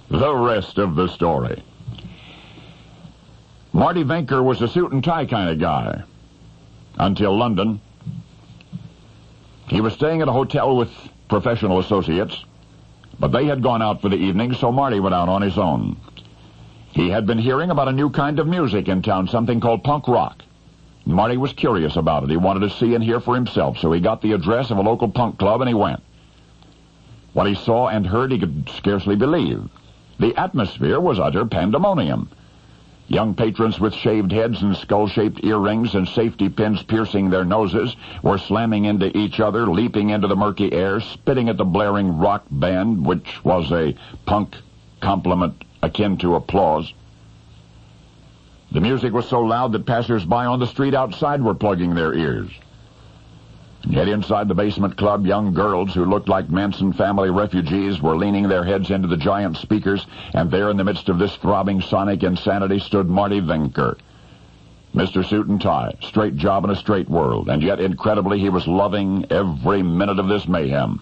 the rest of the story. Marty Venker was a suit and tie kind of guy. Until London. He was staying at a hotel with professional associates, but they had gone out for the evening, so Marty went out on his own. He had been hearing about a new kind of music in town, something called punk rock. Marty was curious about it. He wanted to see and hear for himself, so he got the address of a local punk club and he went. What he saw and heard he could scarcely believe. The atmosphere was utter pandemonium. Young patrons with shaved heads and skull-shaped earrings and safety pins piercing their noses were slamming into each other, leaping into the murky air, spitting at the blaring rock band, which was a punk compliment akin to applause. The music was so loud that passers-by on the street outside were plugging their ears. And yet inside the basement club, young girls who looked like Manson family refugees were leaning their heads into the giant speakers, and there in the midst of this throbbing sonic insanity stood Marty Venker. Mr. Suit and Tie, straight job in a straight world, and yet incredibly he was loving every minute of this mayhem.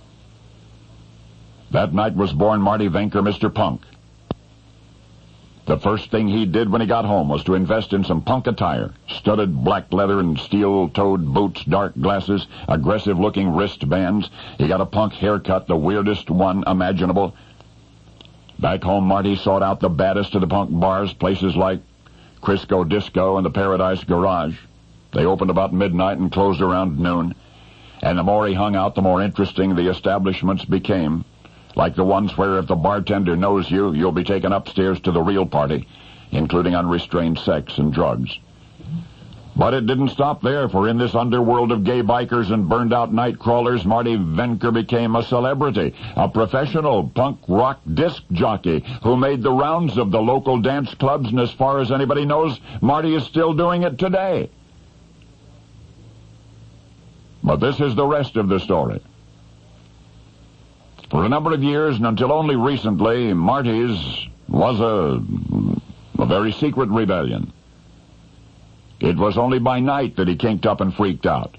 That night was born Marty Venker, Mr. Punk. The first thing he did when he got home was to invest in some punk attire, studded black leather and steel-toed boots, dark glasses, aggressive-looking wristbands. He got a punk haircut, the weirdest one imaginable. Back home, Marty sought out the baddest of the punk bars, places like Crisco Disco and the Paradise Garage. They opened about midnight and closed around noon. And the more he hung out, the more interesting the establishments became. Like the ones where if the bartender knows you, you'll be taken upstairs to the real party, including unrestrained sex and drugs. But it didn't stop there, for in this underworld of gay bikers and burned-out night crawlers, Marty Venker became a celebrity, a professional punk rock disc jockey who made the rounds of the local dance clubs, and as far as anybody knows, Marty is still doing it today. But this is the rest of the story. For a number of years, and until only recently, Marty's was a very secret rebellion. It was only by night that he kinked up and freaked out.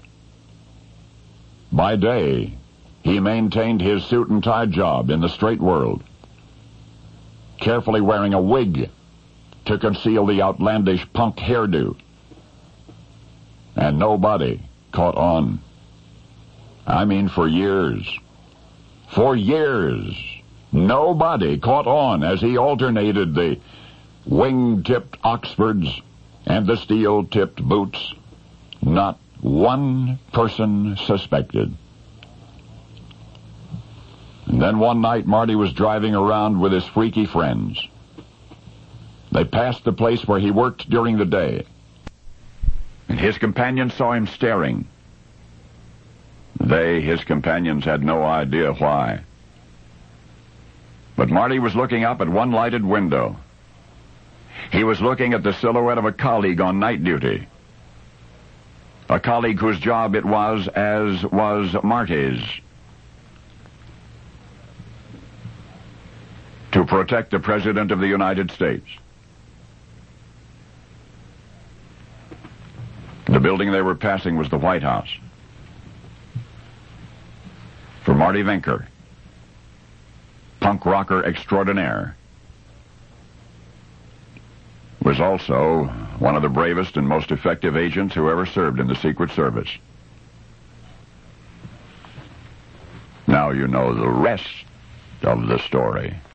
By day, he maintained his suit and tie job in the straight world, carefully wearing a wig to conceal the outlandish punk hairdo. And nobody caught on. I mean, for years. For years, nobody caught on as he alternated the wing-tipped Oxfords and the steel-tipped boots. Not one person suspected. And then one night, Marty was driving around with his freaky friends. They passed the place where he worked during the day, and his companions saw him staring. They, his companions, had no idea why. But Marty was looking up at one lighted window. He was looking at the silhouette of a colleague on night duty. A colleague whose job it was, as was Marty's, to protect the President of the United States. The building they were passing was the White House. For Marty Venker, punk rocker extraordinaire, was also one of the bravest and most effective agents who ever served in the Secret Service. Now you know the rest of the story.